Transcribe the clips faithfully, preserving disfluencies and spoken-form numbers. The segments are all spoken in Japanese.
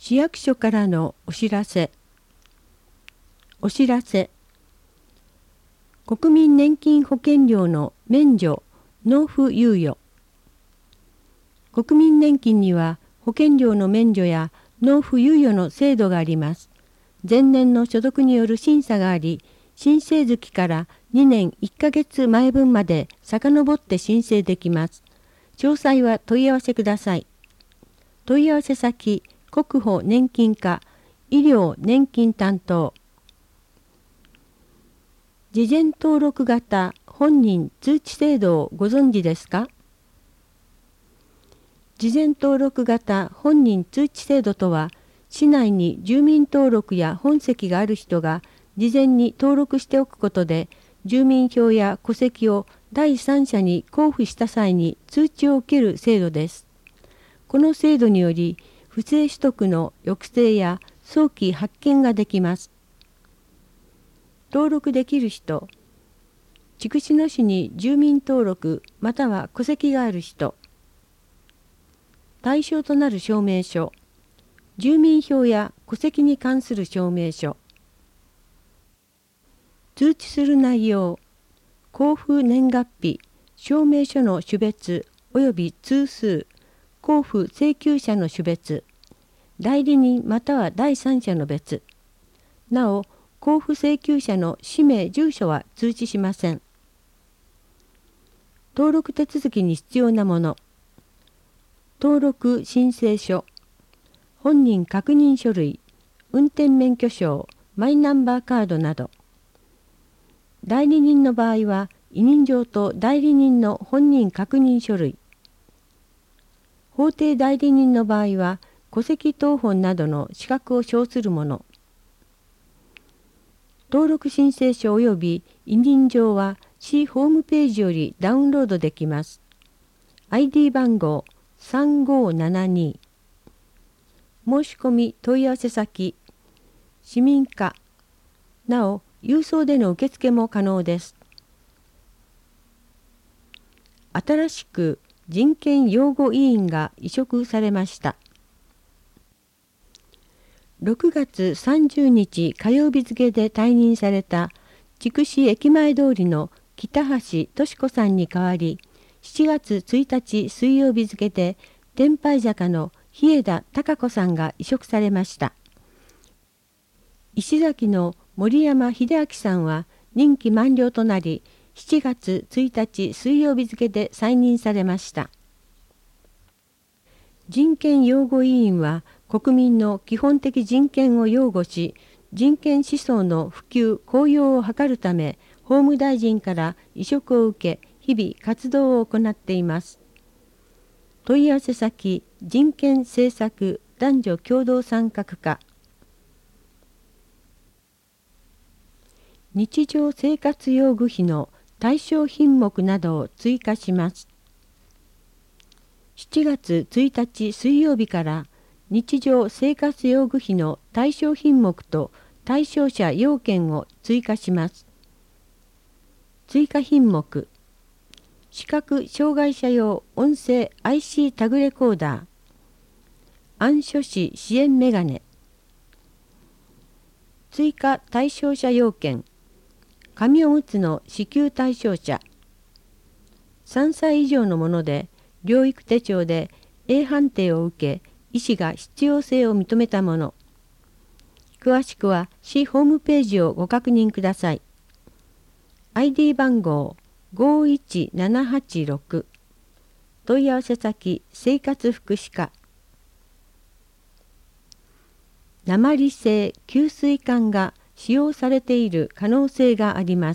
市役所からのお知らせ。お知らせ。国民年金保険料の免除、納付猶予。国民年金には保険料の免除や納付猶予の制度があります。前年の所得による審査があり、申請月からにねんいっかげつまえ分まで遡って申請できます。詳細は問い合わせください。問い合わせ先、国保年金課、医療年金担当。事前登録型本人通知制度をご存知ですか？事前登録型本人通知制度とは、市内に住民登録や本籍がある人が事前に登録しておくことで、住民票や戸籍を第三者に交付した際に通知を受ける制度です。この制度により、不正取得の抑制や早期発見ができます。登録できる人、筑紫野市に住民登録または戸籍がある人、対象となる証明書、住民票や戸籍に関する証明書、通知する内容、交付年月日、証明書の種別及び通数、交付請求者の種別、代理人または第三者の別。なお、交付請求者の氏名・住所は通知しません。登録手続きに必要なもの。登録申請書、本人確認書類、運転免許証、マイナンバーカードなど。代理人の場合は、委任状と代理人の本人確認書類。法定代理人の場合は、戸籍謄本などの資格を証するもの。登録申請書及び委任状は市ホームページよりダウンロードできます。アイディー 番号さんごーななに。申し込み問い合わせ先、市民課。なお、郵送での受付も可能です。新しく人権擁護委員が委嘱されました。ろくがつさんじゅうにち火曜日付で退任された筑紫駅前通りの北橋敏子さんに代わり、しちがつついたち水曜日付で天拝坂の日枝孝子さんが委嘱されました。石崎の森山秀明さんは任期満了となり、しちがつついたち水曜日付で再任されました。人権擁護委員は国民の基本的人権を擁護し、人権思想の普及・向揚を図るため、法務大臣から委嘱を受け、日々活動を行っています。問い合わせ先、人権政策男女共同参画課。日常生活用具費の対象品目などを追加します。しちがつついたち水曜日から日常生活用具費の対象品目と対象者要件を追加します。追加品目、視覚障害者用音声 アイシー タグレコーダー、暗所視支援メガネ。追加対象者要件、紙おむつの支給対象者、さんさい以上のもので療育手帳で エー 判定を受け、医師が必要性を認めたもの。詳しくは市ホームページをご確認ください。アイディー 番号ごいちななはちろく。問い合わせ先、生活福祉課。鉛製給水管が使用されている可能性があります。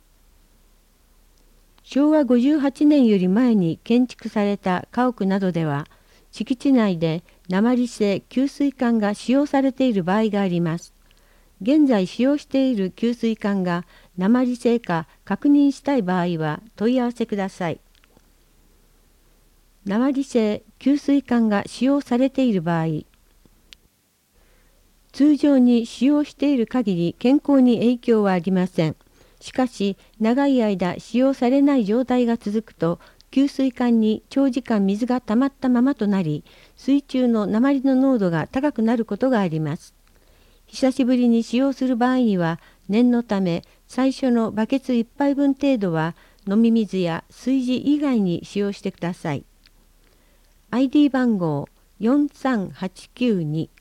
しょうわごじゅうはちねんより前に建築された家屋などでは、敷地内で鉛製給水管が使用されている場合があります。現在使用している給水管が鉛製か確認したい場合は問い合わせください。鉛製給水管が使用されている場合、通常に使用している限り健康に影響はありません。しかし、長い間使用されない状態が続くと、 給水管に長時間水が溜まったままとなり、水中の鉛の濃度が高くなることがあります。久しぶりに使用する場合には、念のため最初のバケツいっぱいぶん程度は飲み水や炊事以外に使用してください。アイディー 番号よんさんはちきゅうに。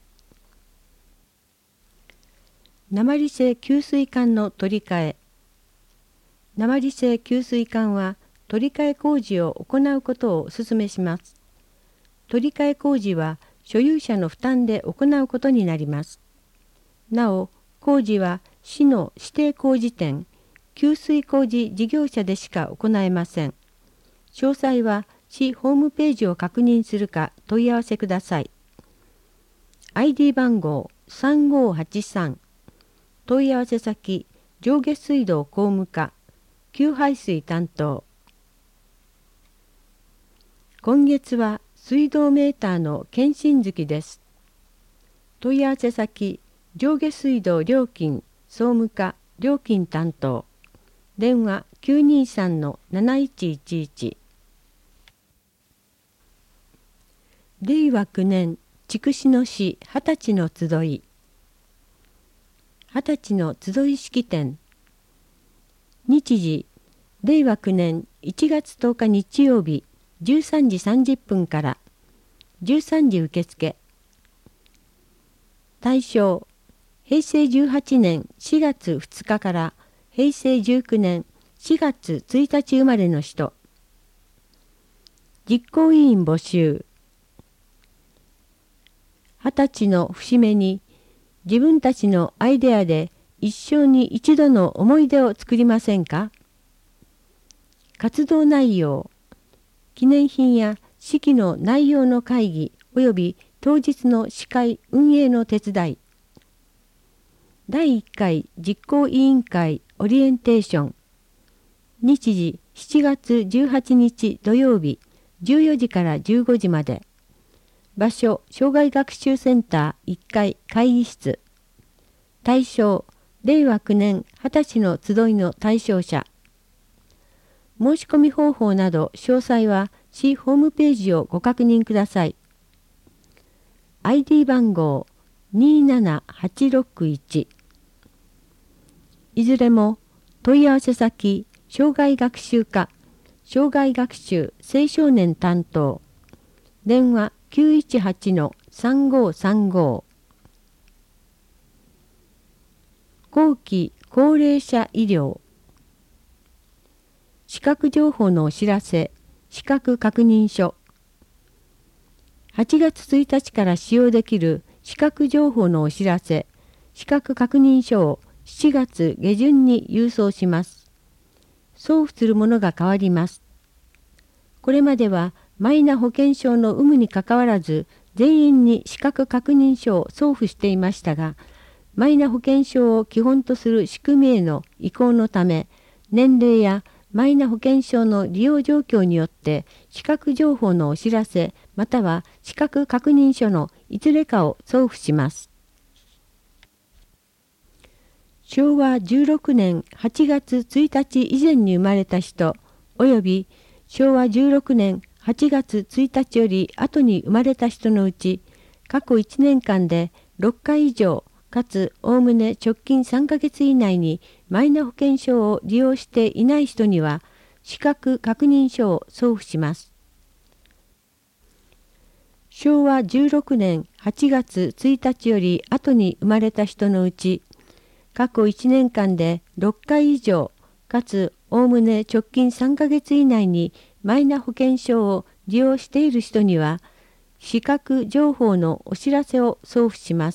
鉛製給水管の取り替え。鉛製給水管は取り替え工事を行うことをお勧めします。取り替え工事は所有者の負担で行うことになります。なお、工事は市の指定工事店、給水工事事業者でしか行えません。詳細は市ホームページを確認するか問い合わせください。アイディー 番号さんごはちさん。問い合わせ先、上下水道工務課、給排水担当。今月は水道メーターの検針月です。問い合わせ先、上下水道料金総務課料金担当。電話きゅうにさんのなないちいちいち。れいわきゅうねん筑紫野市二十歳の集い。二十歳の集い式典。日時、れいわきゅうねんいちがつとおか日曜日じゅうさんじさんじゅっぷんからじゅうさんじ受付。対象、へいせいじゅうはちねんしがつふつかからへいせいじゅうきゅうねんしがつついたち生まれの人。実行委員募集。二十歳の節目に自分たちのアイデアで一生に一度の思い出を作りませんか？活動内容、記念品や式の内容の会議及び当日の司会運営の手伝い。だいいっかい実行委員会オリエンテーション。日時しちがつじゅうはちにち土曜日じゅうよじからじゅうごじまで。場所、障害学習センターいっかい会議室。対象、れいわきゅうねん二十歳の集いの対象者。申し込み方法など詳細は市ホームページをご確認ください。アイディー 番号にななはちろくいち。いずれも問い合わせ先、障害学習課、障害学習青少年担当。電話きゅういちはちのさんごさんご。後期高齢者医療。資格情報のお知らせ、資格確認書。はちがつついたちから使用できる資格情報のお知らせ、資格確認書をしちがつげじゅんに郵送します。送付するものが変わります。これまではマイナ保険証の有無にかかわらず全員に資格確認書を送付していましたが、マイナ保険証を基本とする仕組みへの移行のため、年齢やマイナ保険証の利用状況によって資格情報のお知らせまたは資格確認書のいずれかを送付します。しょうわじゅうろくねんはちがつついたち以前に生まれた人およびしょうわじゅうろくねんはちがつついたちより後に生まれた人のうち、過去いちねんかんでろっかい以上かつおおむね直近さんかげつ以内にマイナ保険証を利用していない人には資格確認書を送付します。しょうわじゅうろくねんはちがつついたちより後に生まれた人のうち、過去いちねんかんでろっかい以上かつおおむね直近さんかげつ以内にマイナ保険証を利用している人には資格情報のお知らせを送付します。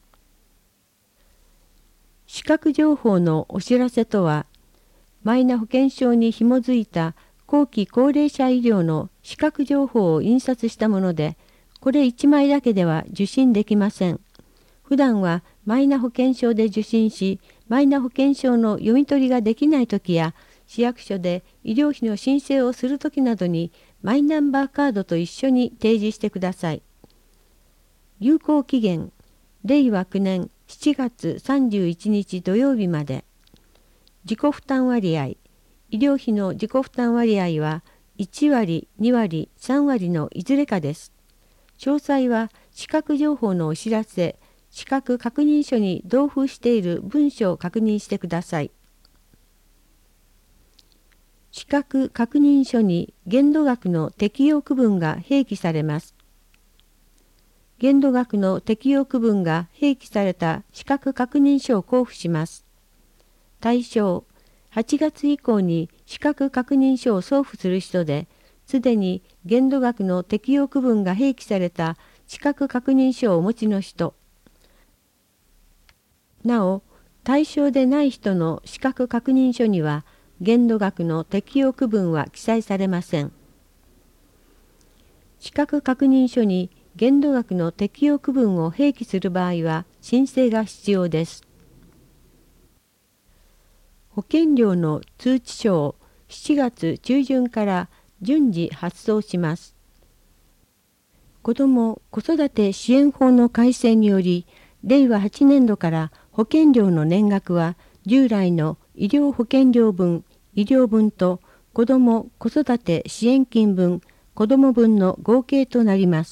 資格情報のお知らせとは、マイナ保険証に紐づいた後期高齢者医療の資格情報を印刷したもので、これいちまいだけでは受診できません。普段はマイナ保険証で受診し、マイナ保険証の読み取りができないときや、市役所で医療費の申請をするときなどにマイナンバーカードと一緒に提示してください。有効期限、れいわきゅうねんしちがつさんじゅういちにち土曜日まで。自己負担割合、医療費の自己負担割合はいち割、に割、さん割のいずれかです。詳細は資格情報のお知らせ、資格確認書に同封している文書を確認してください。資格確認書に限度額の適用区分が併記されます。限度額の適用区分が併記された資格確認書を交付します。対象、はちがつ以降に資格確認書を送付する人で、すでに限度額の適用区分が併記された資格確認書をお持ちの人。なお、対象でない人の資格確認書には、限度額の適用区分は記載されません。資格確認書に限度額の適用区分を併記する場合は申請が必要です。保険料の通知書をしちがつ中旬から順次発送します。子ども・子育て支援法の改正により、れいわはちねんどから保険料の年額は従来の医療保険料分、医療分と子ども・子育て支援金分、子ども分の合計となります。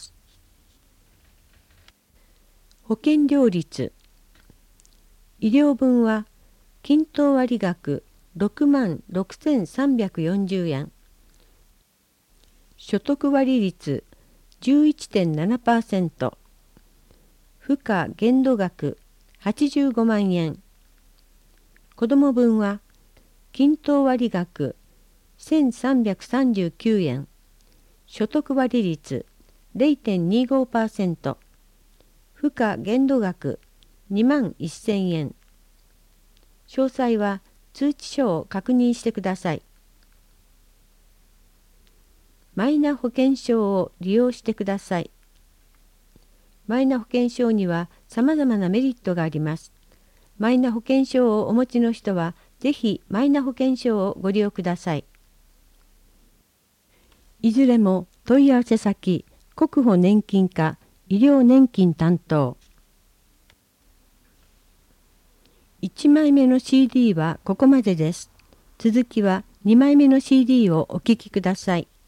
保険料率。医療分は均等割額ろくまんろくせんさんびゃくよんじゅうえん。所得割率 じゅういってんななパーセント。付加限度額はちじゅうごまんえん。子ども分は均等割額せんさんびゃくさんじゅうきゅうえん。所得割率 れいてんにごパーセント。付加限度額にまんせんえん。詳細は通知書を確認してください。マイナ保険証を利用してください。マイナ保険証にはさまざまなメリットがあります。マイナ保険証をお持ちの人は、ぜひマイナ保険証をご利用ください。いずれも問い合わせ先、国保年金課医療年金担当。いちまいめの シーディー はここまでです。続きはにまいめの シーディー をお聞きください。